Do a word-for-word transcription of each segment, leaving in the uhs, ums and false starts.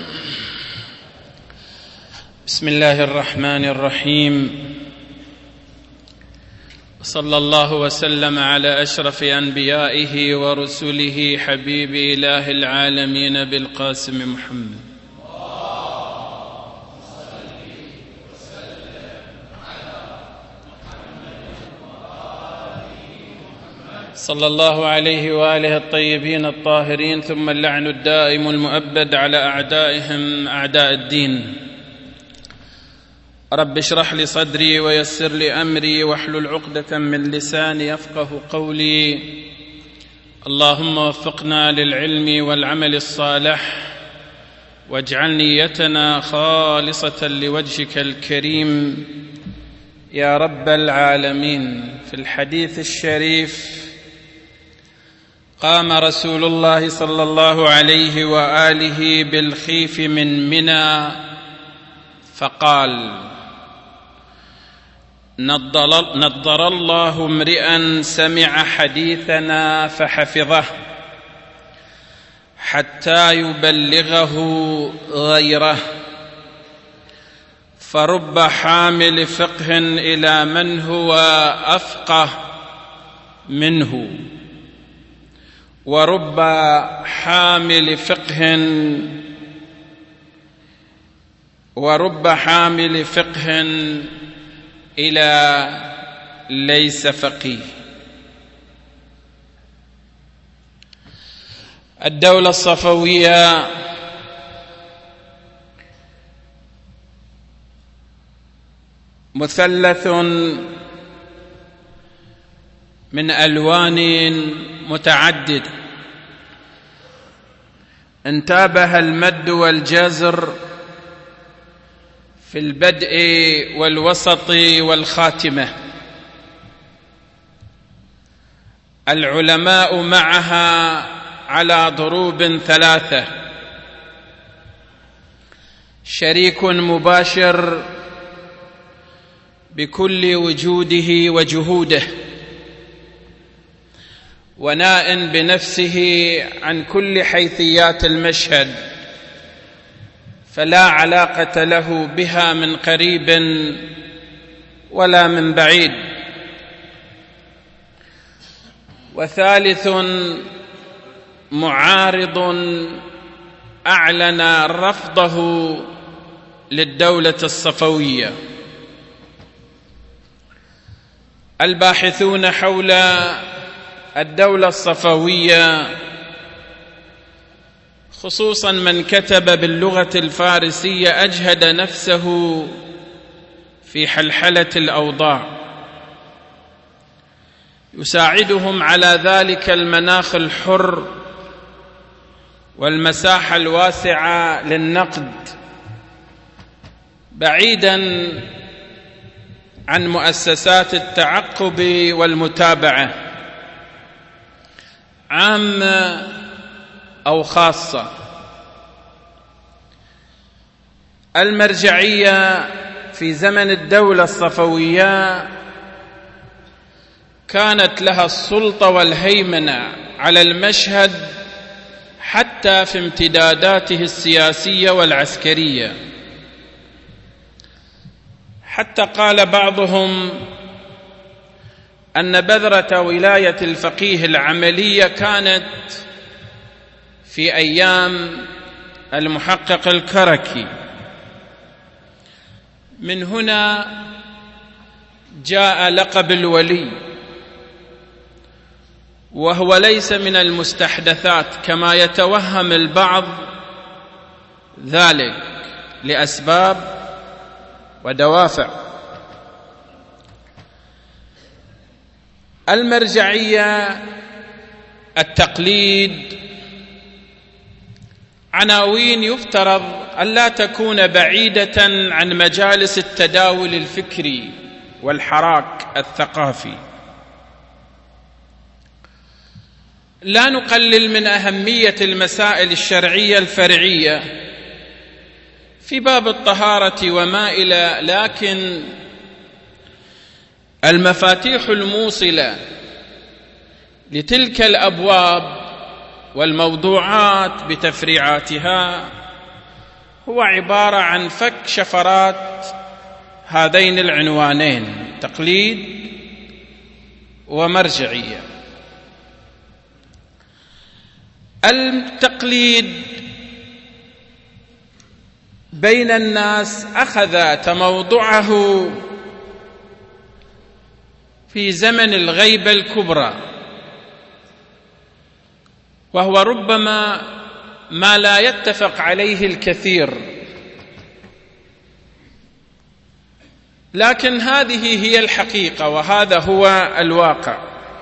بسم الله الرحمن الرحيم، صلى الله وسلم على أشرف أنبيائه ورسله حبيب إله العالمين بالقاسم محمد صلى الله عليه وآله الطيبين الطاهرين، ثم اللعن الدائم المؤبد على أعدائهم أعداء الدين. رب اشرح لي صدري ويسر لي أمري واحلل عقدة من لساني يفقه قولي. اللهم وفقنا للعلم والعمل الصالح، واجعل نيتنا خالصة لوجهك الكريم يا رب العالمين. في الحديث الشريف: قام رسول الله صلى الله عليه وآله بالخيف من منى فقال: نضر الله امرئا سمع حديثنا فحفظه حتى يبلغه غيره، فرب حامل فقه إلى من هو أفقه منه، ورب حامل فقه ورب حامل فقه إلى ليس فقيه. الدولة الصفوية مثلث من ألوان متعددة انتابها المد والجزر في البدء والوسط والخاتمة. العلماء معها على ضروب ثلاثة: شريك مباشر بكل وجوده وجهوده، وناء بنفسه عن كل حيثيات المشهد، فلا علاقة له بها من قريب ولا من بعيد. وثالث معارض أعلن رفضه للدولة الصفوية. الباحثون حول الدولة الصفوية، خصوصا من كتب باللغة الفارسية، أجهد نفسه في حلحلة الأوضاع. يساعدهم على ذلك المناخ الحر والمساحة الواسعة للنقد، بعيدا عن مؤسسات التعقب والمتابعة عامة أو خاصة. المرجعية في زمن الدولة الصفوية كانت لها السلطة والهيمنة على المشهد حتى في امتداداته السياسية والعسكرية، حتى قال بعضهم أن بذرة ولاية الفقيه العملية كانت في أيام المحقق الكركي. من هنا جاء لقب الولي، وهو ليس من المستحدثات كما يتوهم البعض ذلك لأسباب ودوافع. المرجعية، التقليد، عناوين يفترض ألا تكون بعيدة عن مجالس التداول الفكري والحراك الثقافي. لا نقلل من أهمية المسائل الشرعية الفرعية في باب الطهارة وما إلى، لكن المفاتيح الموصلة لتلك الأبواب والموضوعات بتفريعاتها هو عبارة عن فك شفرات هذين العنوانين: تقليد ومرجعية. التقليد بين الناس أخذ تموضعه في زمن الغيبة الكبرى، وهو ربما ما لا يتفق عليه الكثير، لكن هذه هي الحقيقة وهذا هو الواقع.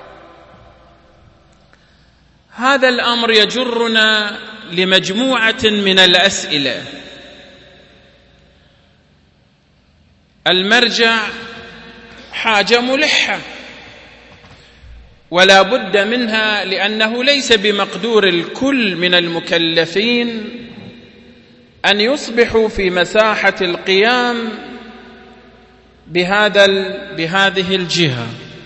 هذا الأمر يجرنا لمجموعة من الأسئلة. المرجع حاجة ملحة ولا بد منها، لأنه ليس بمقدور الكل من المكلفين أن يصبحوا في مساحة القيام بهذا بهذه الجهة.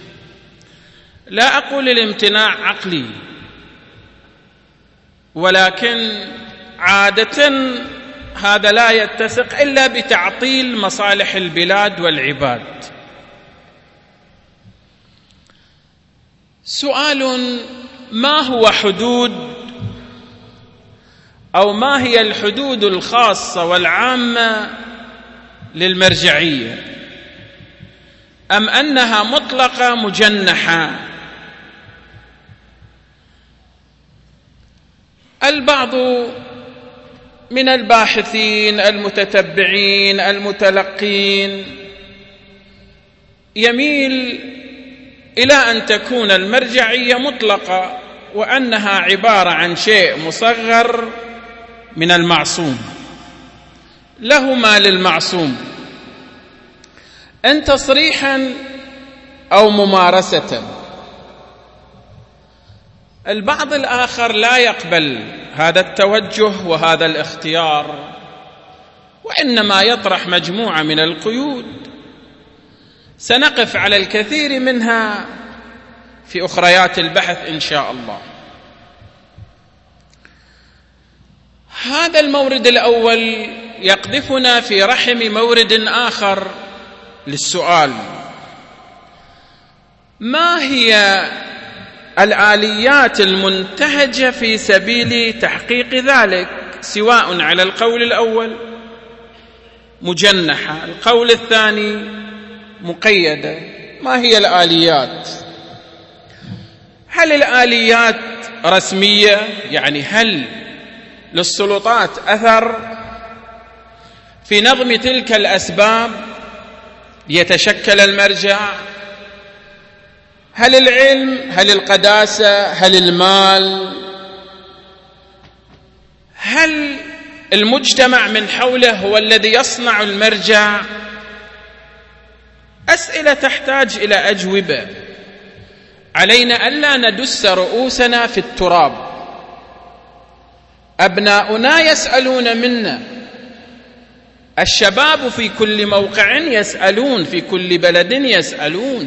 لا أقول الامتناع عقلي، ولكن عادة هذا لا يتسق إلا بتعطيل مصالح البلاد والعباد. سؤال: ما هو حدود أو ما هي الحدود الخاصة والعامة للمرجعية، أم أنها مطلقة مجنحة؟ البعض من الباحثين المتتبعين المتلقين يميل إلى أن تكون المرجعية مطلقة، وأنها عبارة عن شيء مصغر من المعصوم، له ما للمعصوم، إن تصريحا أو ممارسة. البعض الآخر لا يقبل هذا التوجه وهذا الاختيار، وإنما يطرح مجموعة من القيود سنقف على الكثير منها في أخريات البحث إن شاء الله. هذا المورد الأول يقذفنا في رحم مورد آخر للسؤال: ما هي الآليات المنتهجة في سبيل تحقيق ذلك، سواء على القول الأول مجنحة، القول الثاني مقيدة؟ ما هي الآليات؟ هل الآليات رسمية؟ يعني هل للسلطات أثر في نظم تلك الأسباب ليتشكل المرجع؟ هل العلم؟ هل القداسة؟ هل المال؟ هل المجتمع من حوله هو الذي يصنع المرجع؟ أسئلة تحتاج إلى أجوبة. علينا ألا ندس رؤوسنا في التراب. أبناؤنا يسألون منا، الشباب في كل موقع يسألون، في كل بلد يسألون.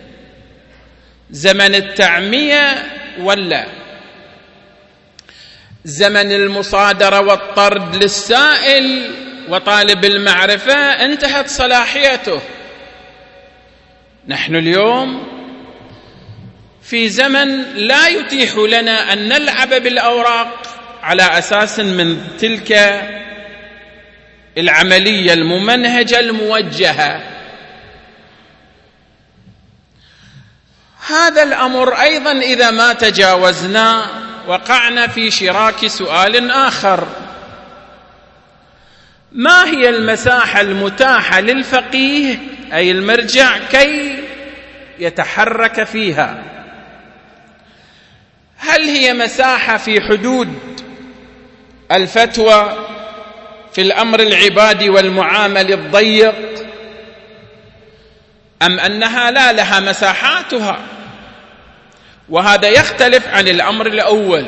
زمن التعمية ولا زمن المصادرة والطرد للسائل وطالب المعرفة انتهت صلاحيته. نحن اليوم في زمن لا يتيح لنا أن نلعب بالأوراق على أساس من تلك العملية الممنهجة الموجهة. هذا الأمر أيضا إذا ما تجاوزنا وقعنا في شراك سؤال آخر: ما هي المساحة المتاحة للفقيه أي المرجع كي يتحرك فيها؟ هل هي مساحة في حدود الفتوى في الأمر العبادي والمعامل الضيق، أم أنها لا لها مساحاتها؟ وهذا يختلف عن الأمر الأول.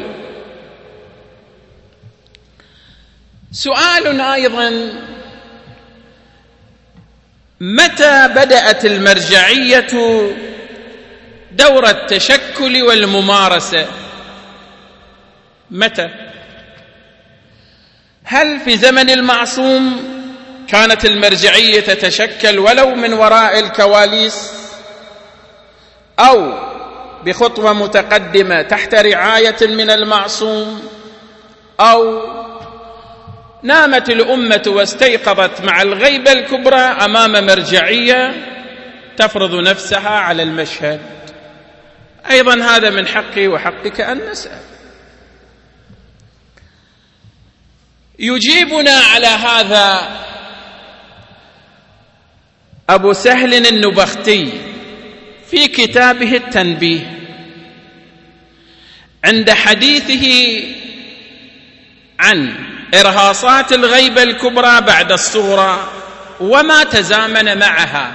سؤال أيضا: متى بدأت المرجعية دور التشكل والممارسة؟ متى؟ هل في زمن المعصوم كانت المرجعية تتشكل ولو من وراء الكواليس أو بخطوة متقدمة تحت رعاية من المعصوم، أو نامت الأمة واستيقظت مع الغيبة الكبرى أمام مرجعية تفرض نفسها على المشهد؟ أيضا هذا من حقي وحقك أن نسأل. يجيبنا على هذا أبو سهل النبختي في كتابه التنبيه عند حديثه عن إرهاصات الغيبة الكبرى بعد الصغرى وما تزامن معها،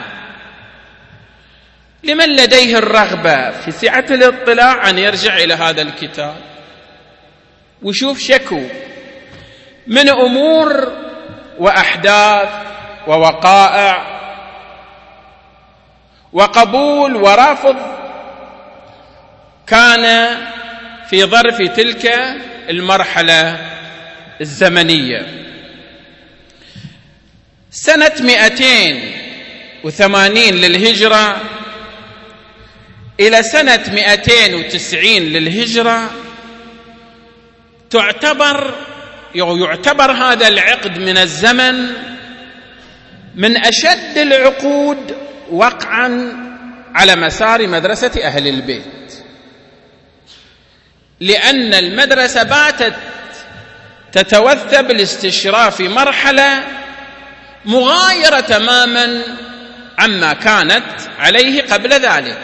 لمن لديه الرغبة في سعة الاطلاع أن يرجع إلى هذا الكتاب ويشوف شكو من أمور وأحداث ووقائع وقبول ورفض كان في ظرف تلك المرحلة الزمنية. سنة مئتين وثمانين للهجرة إلى سنة مئتين وتسعين للهجرة تعتبر يعتبر هذا العقد من الزمن من أشد العقود وقعا على مسار مدرسة أهل البيت، لأن المدرسة باتت تتوثب الاستشراف في مرحلة مغايرة تماما عما كانت عليه قبل ذلك.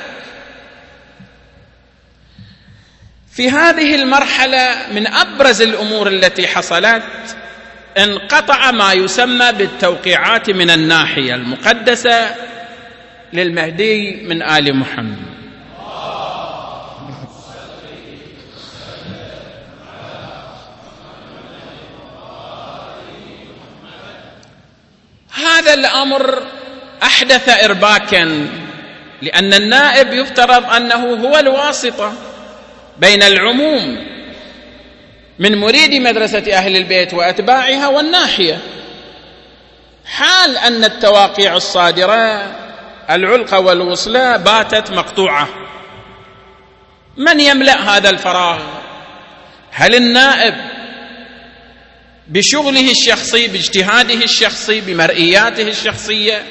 في هذه المرحلة من أبرز الأمور التي حصلت انقطع ما يسمى بالتوقيعات من الناحية المقدسة للمهدي من آل محمد. هذا الأمر أحدث إرباكا، لأن النائب يفترض أنه هو الواسطة بين العموم من مريدي مدرسة أهل البيت وأتباعها والناحية، حال أن التواقيع الصادرة العلقة والوصلة باتت مقطوعة. من يملأ هذا الفراغ؟ هل النائب بشغله الشخصي، باجتهاده الشخصي، بمرئياته الشخصية،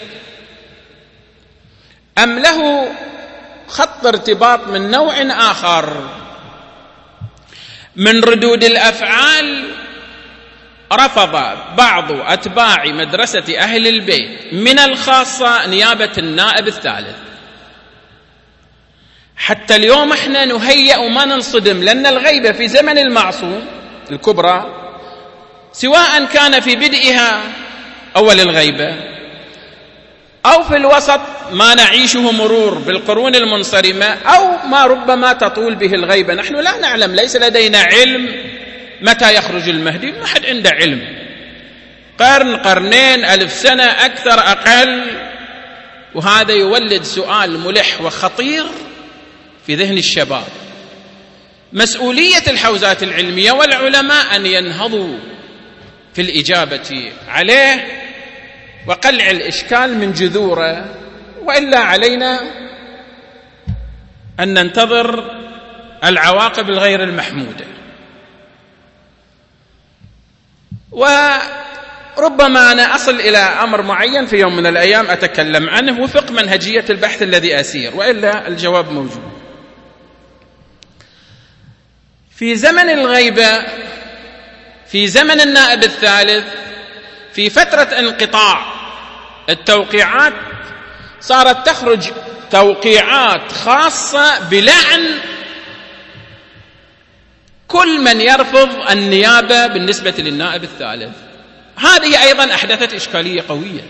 أم له خط ارتباط من نوع آخر من ردود الأفعال رفض بعض أتباع مدرسة أهل البيت من الخاصة نيابة النائب الثالث؟ حتى اليوم احنا نهيئ وما ننصدم، لأن الغيبة في زمن المعصوم الكبرى سواء كان في بدئها أول الغيبة أو في الوسط ما نعيشه مرور بالقرون المنصرمة أو ما ربما تطول به الغيبة، نحن لا نعلم، ليس لدينا علم متى يخرج المهدي، ما حد عنده علم، قرن قرنين ألف سنة أكثر أقل. وهذا يولد سؤال ملح وخطير في ذهن الشباب. مسؤولية الحوزات العلمية والعلماء أن ينهضوا في الإجابة عليه وقلع الإشكال من جذوره، وإلا علينا أن ننتظر العواقب الغير المحمودة. وربما أنا أصل إلى أمر معين في يوم من الأيام أتكلم عنه وفق منهجية البحث الذي أسير، وإلا الجواب موجود. في زمن الغيبة، في زمن النائب الثالث، في فترة انقطاع التوقيعات، صارت تخرج توقيعات خاصة بلعن كل من يرفض النيابة بالنسبة للنائب الثالث. هذه أيضا أحدثت إشكالية قوية.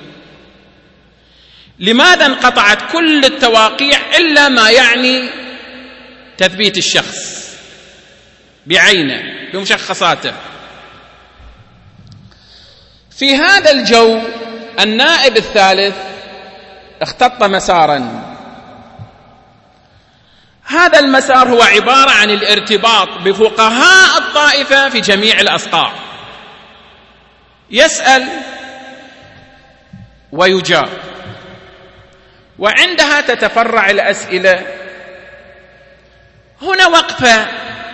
لماذا انقطعت كل التواقيع إلا ما يعني تثبيت الشخص بعينه بمشخصاته؟ في هذا الجو النائب الثالث اختط مسارا، هذا المسار هو عبارة عن الارتباط بفقهاء الطائفة في جميع الأصقاع، يسأل ويجاب، وعندها تتفرع الأسئلة. هنا وقفة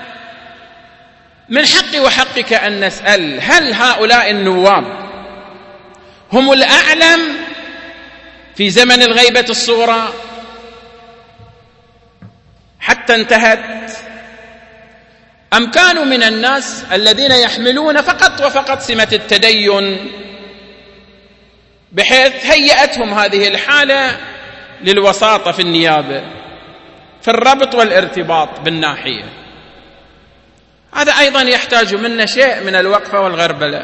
من حقي وحقك أن نسأل: هل هؤلاء النواب هم الأعلم في زمن الغيبة الصغرى حتى انتهت، أم كانوا من الناس الذين يحملون فقط وفقط سمة التدين، بحيث هيأتهم هذه الحالة للوساطة في النيابة، في الربط والارتباط بالناحية؟ هذا أيضا يحتاج منا شيء من الوقفة والغربلة.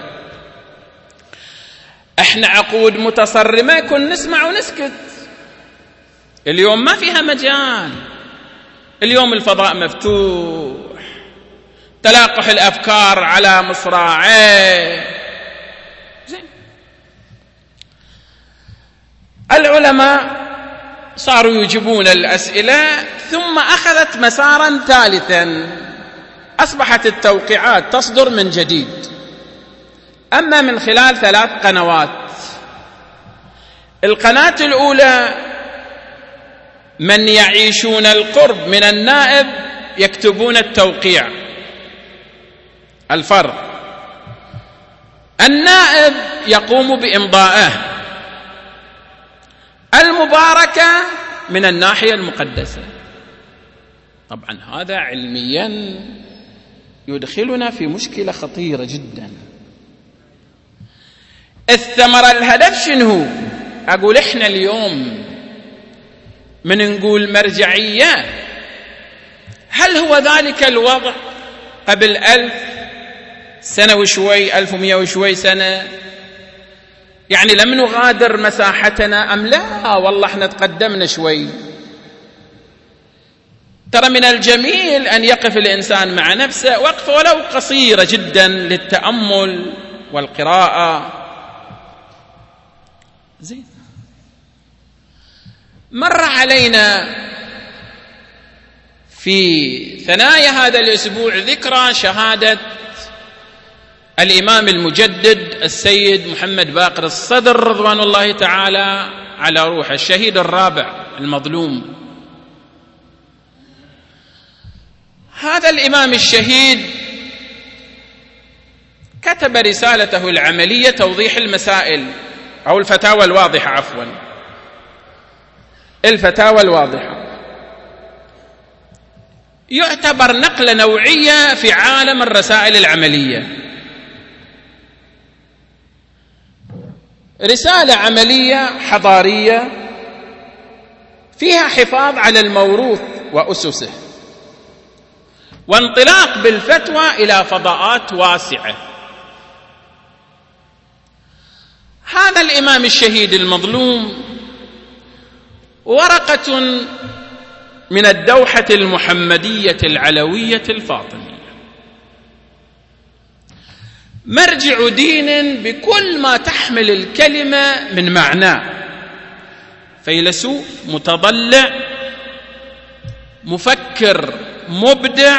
احنا عقود متصرمة كن نسمع ونسكت، اليوم ما فيها مجال، اليوم الفضاء مفتوح، تلاقح الأفكار على مصراعيه. زين، العلماء صاروا يجيبون الأسئلة، ثم أخذت مسارا ثالثا، أصبحت التوقيعات تصدر من جديد، أما من خلال ثلاث قنوات. القناة الأولى من يعيشون القرب من النائب يكتبون التوقيع. الفرق: النائب يقوم بإمضائه، المباركة من الناحية المقدسة. طبعا هذا علميا يدخلنا في مشكلة خطيرة جدا. الثمرة، الهدف شنو؟ أقول إحنا اليوم من نقول مرجعية، هل هو ذلك الوضع قبل ألف سنة وشوي، ألف ومئة وشوي سنة؟ يعني لم نغادر مساحتنا أم لا؟ والله احنا تقدمنا شوي. ترى من الجميل أن يقف الإنسان مع نفسه وقفة ولو قصيرة جدا للتأمل والقراءة. زين، مر علينا في ثنايا هذا الأسبوع ذكرى شهادة الإمام المجدد السيد محمد باقر الصدر رضوان الله تعالى على روحه، الشهيد الرابع المظلوم. هذا الإمام الشهيد كتب رسالته العملية توضيح المسائل، أو الفتاوى الواضحة، عفوا الفتاوى الواضحة، يعتبر نقلة نوعية في عالم الرسائل العملية. رسالة عملية حضارية فيها حفاظ على الموروث وأسسه، وانطلاق بالفتوى إلى فضاءات واسعة. هذا الإمام الشهيد المظلوم ورقة من الدوحة المحمدية العلوية الفاطمية، مرجع دين بكل ما تحمل الكلمة من معناه، فيلسوف متضلع، مفكر مبدع،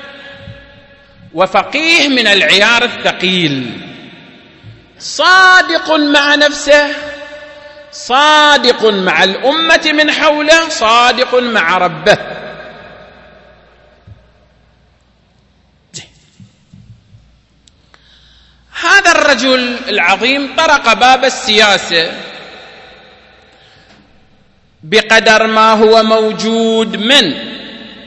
وفقيه من العيار الثقيل، صادق مع نفسه، صادق مع الأمة من حوله، صادق مع ربه. هذا الرجل العظيم طرق باب السياسة بقدر ما هو موجود من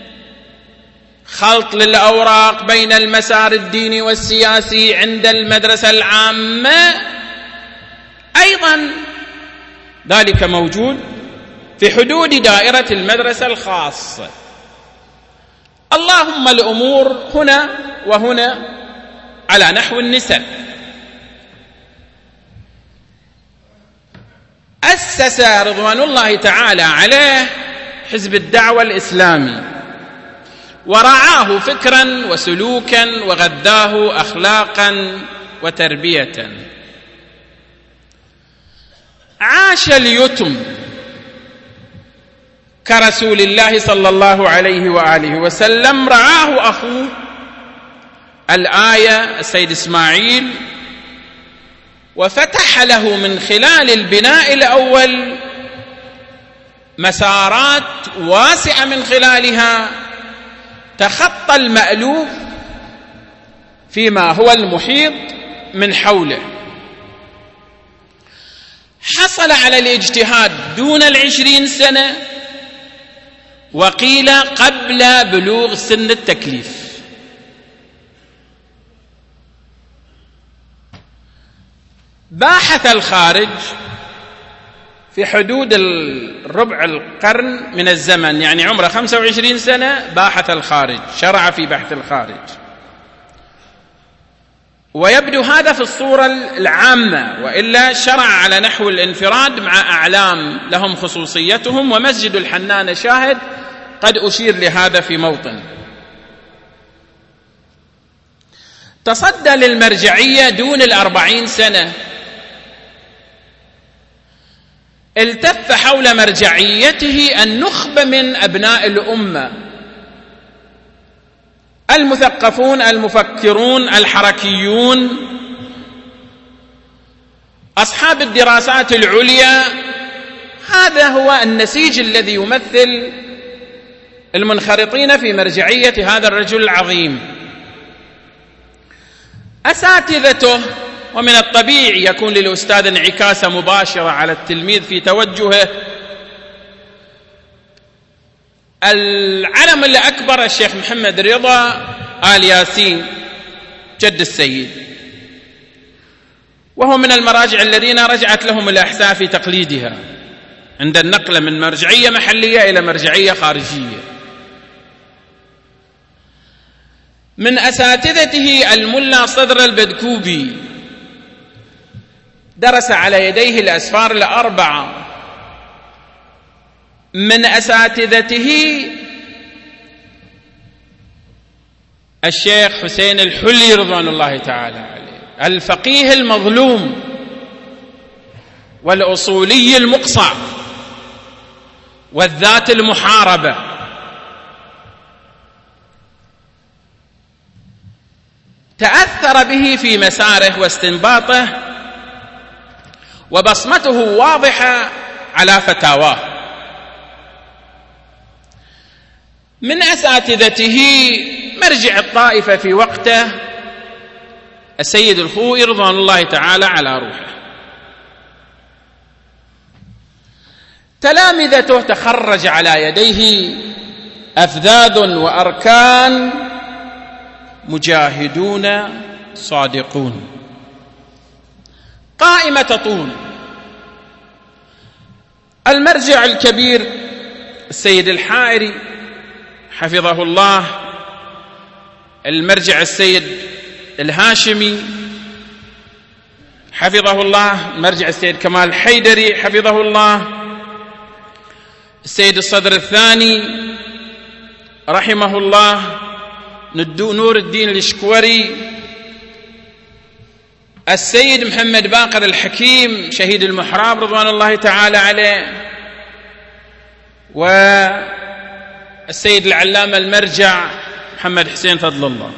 خلط للأوراق بين المسار الديني والسياسي عند المدرسة العامة، أيضا ذلك موجود في حدود دائرة المدرسة الخاصة. اللهم الأمور هنا وهنا على نحو النسب. أسس رضوان الله تعالى عليه حزب الدعوة الإسلامي، ورعاه فكرا وسلوكا، وغذاه أخلاقا وتربية. عاش اليتم كرسول الله صلى الله عليه وآله وسلم، رعاه أخوه الآية السيد إسماعيل وفتح له من خلال البناء الأول مسارات واسعة من خلالها تخطى المألوف فيما هو المحيط من حوله. حصل على الاجتهاد دون العشرين سنة، وقيل قبل بلوغ سن التكليف. باحث الخارج في حدود الربع القرن من الزمن، يعني عمره خمسة وعشرين سنة باحث الخارج، شرع في بحث الخارج. ويبدو هذا في الصورة العامة، وإلا شرع على نحو الانفراد مع أعلام لهم خصوصيتهم، ومسجد الحنانة شاهد قد أشير لهذا في موطن. تصدى للمرجعية دون الأربعين سنة، التف حول مرجعيته النخبة من أبناء الأمة، المثقفون المفكرون الحركيون، أصحاب الدراسات العليا. هذا هو النسيج الذي يمثل المنخرطين في مرجعية هذا الرجل العظيم. أساتذته، ومن الطبيعي يكون للأستاذ انعكاسة مباشرة على التلميذ في توجهه. العلم الأكبر الشيخ محمد رضا آل ياسين جد السيد، وهو من المراجع الذين رجعت لهم الأحساء في تقليدها عند النقل من مرجعية محلية إلى مرجعية خارجية. من أساتذته الملا صدر البدكوبي، درس على يديه الأسفار الأربعة. من أساتذته الشيخ حسين الحلي رضوان الله تعالى عليه، الفقيه المظلوم والأصولي المقصع والذات المحاربة. تأثر به في مساره واستنباطه، وبصمته واضحة على فتاواه. من أساتذته مرجع الطائفة في وقته السيد الخوئي رضوان الله تعالى على روحه. تلامذته تخرج على يديه أفذاذ وأركان مجاهدون صادقون. قائمة تطول. المرجع الكبير السيد الحائري حفظه الله، المرجع السيد الهاشمي حفظه الله، المرجع السيد كمال الحيدري حفظه الله، السيد الصدر الثاني رحمه الله، نور الدين الاشكوري، السيد محمد باقر الحكيم شهيد المحراب رضوان الله تعالى عليه، والسيد العلامة المرجع محمد حسين فضل الله.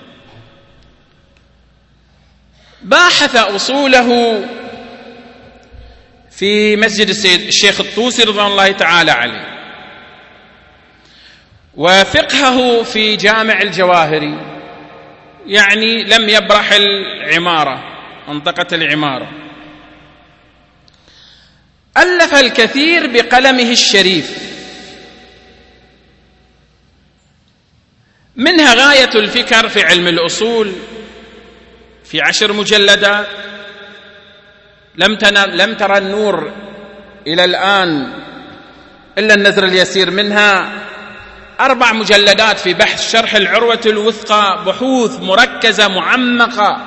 باحث أصوله في مسجد السيد الشيخ الطوسي رضوان الله تعالى عليه، وفقهه في جامع الجواهري، يعني لم يبرح العمارة، منطقة العمارة. ألف الكثير بقلمه الشريف، منها غاية الفكر في علم الأصول في عشر مجلدات لم لم ترى النور إلى الآن إلا النذر اليسير منها. أربع مجلدات في بحث شرح العروة الوثقى، بحوث مركزة معمقة.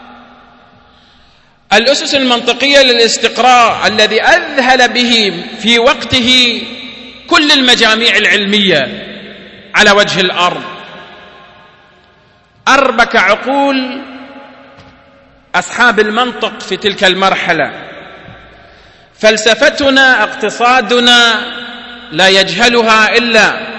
الأسس المنطقية للاستقراء الذي أذهل به في وقته كل المجاميع العلمية على وجه الأرض. أربك عقول أصحاب المنطق في تلك المرحلة. فلسفتنا اقتصادنا لا يجهلها إلا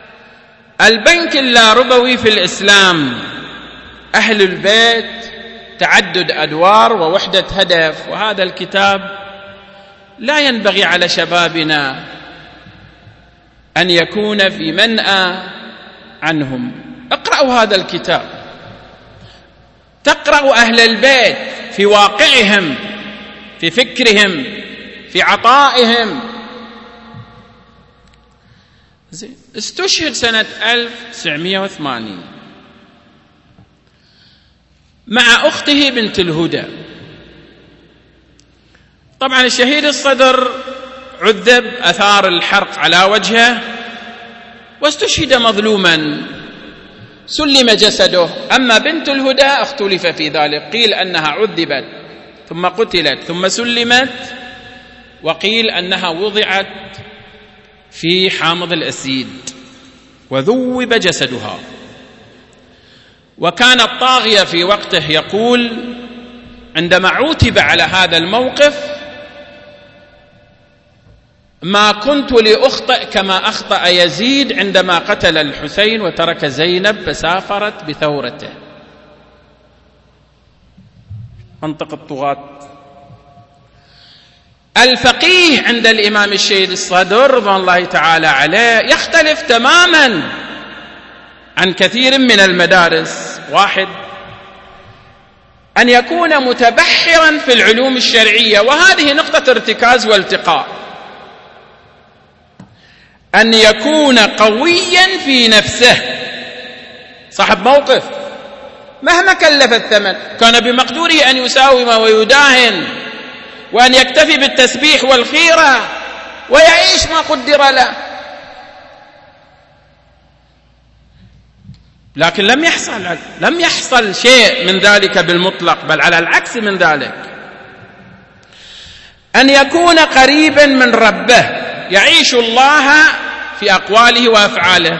البنك اللاربوي في الإسلام، أهل البيت تعدد أدوار ووحدة هدف. وهذا الكتاب لا ينبغي على شبابنا أن يكون في منأى عنهم. اقرأوا هذا الكتاب، تقرأوا أهل البيت في واقعهم، في فكرهم، في عطائهم. استشهد سنة ألف وتسعمائة وثمانين مع أخته بنت الهدى. طبعا الشهيد الصدر عذب، أثار الحرق على وجهه، واستشهد مظلوما، سلم جسده. أما بنت الهدى اختلف في ذلك، قيل أنها عذبت ثم قتلت ثم سلمت، وقيل أنها وضعت في حامض الأسيد وذوب جسدها. وكان الطاغية في وقته يقول عندما عوتب على هذا الموقف: ما كنت لأخطئ كما أخطأ يزيد عندما قتل الحسين وترك زينب فسافرت بثورته. منطق الطغاة. الفقيه عند الإمام الشهيد الصدر رضوان الله تعالى عليه يختلف تماما عن كثير من المدارس. واحد، أن يكون متبحرا في العلوم الشرعية، وهذه نقطة ارتكاز والتقاء. أن يكون قويا في نفسه، صاحب موقف مهما كلف الثمن، كان بمقدوره أن يساوم ويداهن، وأن يكتفي بالتسبيح والخيرة ويعيش ما قدر له. لكن لم يحصل لم يحصل شيء من ذلك بالمطلق، بل على العكس من ذلك. أن يكون قريبا من ربه، يعيش الله في أقواله وأفعاله.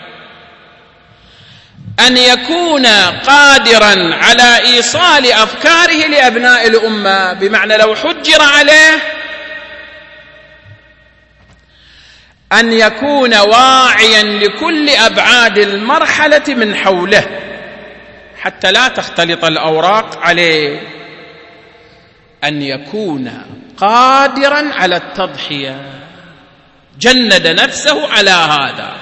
أن يكون قادرا على إيصال أفكاره لأبناء الأمة، بمعنى لو حجر عليه أن يكون واعيا لكل أبعاد المرحلة من حوله حتى لا تختلط الأوراق عليه. أن يكون قادرا على التضحية، جند نفسه على هذا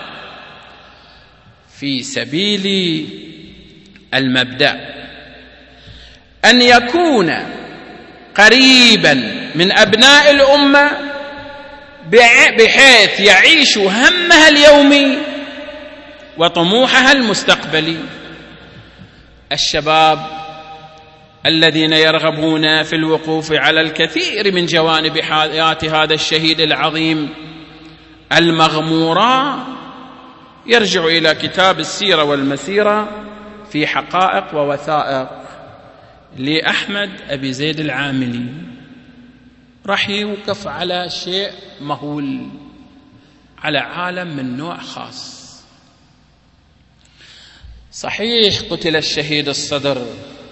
في سبيل المبدأ. أن يكون قريبا من أبناء الأمة بحيث يعيش همها اليومي وطموحها المستقبلي. الشباب الذين يرغبون في الوقوف على الكثير من جوانب حياة هذا الشهيد العظيم المغمورة يرجع إلى كتاب السيرة والمسيرة في حقائق ووثائق لأحمد أبي زيد العاملي. راح يوقف على شيء مهول، على عالم من نوع خاص. صحيح قتل الشهيد الصدر،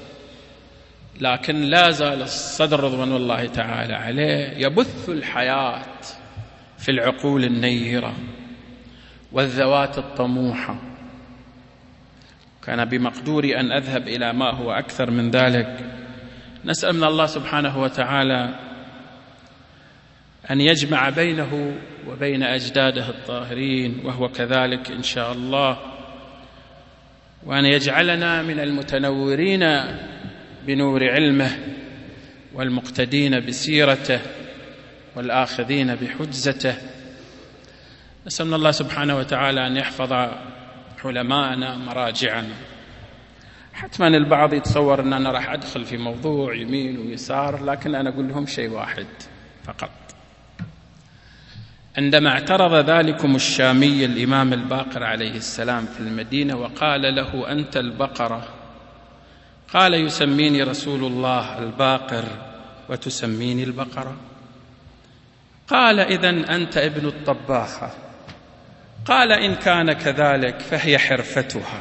لكن لا زال الصدر رضوان الله تعالى عليه يبث الحياة في العقول النيرة والذوات الطموحة. كان بمقدوري أن أذهب إلى ما هو أكثر من ذلك. نسأل من الله سبحانه وتعالى أن يجمع بينه وبين أجداده الطاهرين، وهو كذلك إن شاء الله، وأن يجعلنا من المتنورين بنور علمه والمقتدين بسيرته والآخذين بحجزته. نسأل من الله سبحانه وتعالى أن يحفظ علماءنا مراجعنا. حتما البعض يتصور أن أنا راح أدخل في موضوع يمين ويسار، لكن أنا أقول لهم شيء واحد فقط. عندما اعترض ذلكم الشامي الإمام الباقر عليه السلام في المدينة وقال له: أنت البقرة، قال: يسميني رسول الله الباقر وتسميني البقرة؟ قال: إذن أنت ابن الطباخة. قال: إن كان كذلك فهي حرفتها.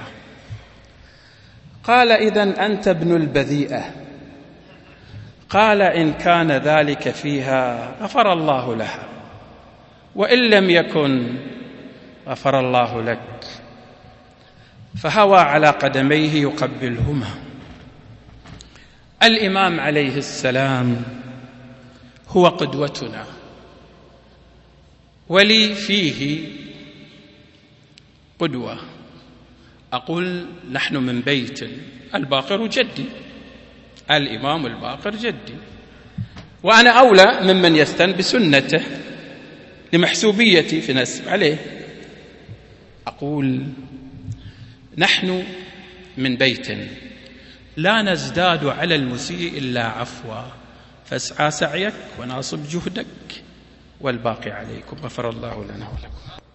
قال: إذن أنت ابن البذيئة. قال: إن كان ذلك فيها غفر الله لها، وإن لم يكن غفر الله لك. فهوى على قدميه يقبلهما. الإمام عليه السلام هو قدوتنا، ولي فيه قدوة. أقول نحن من بيت الباقر جدي، الإمام الباقر جدي، وأنا أولى ممن يستن بسنته لمحسوبيتي في نسب عليه. أقول نحن من بيت لا نزداد على المسيء إلا عفوا، فاسعى سعيك وناصب جهدك والباقي عليكم. غفر الله لنا ولكم.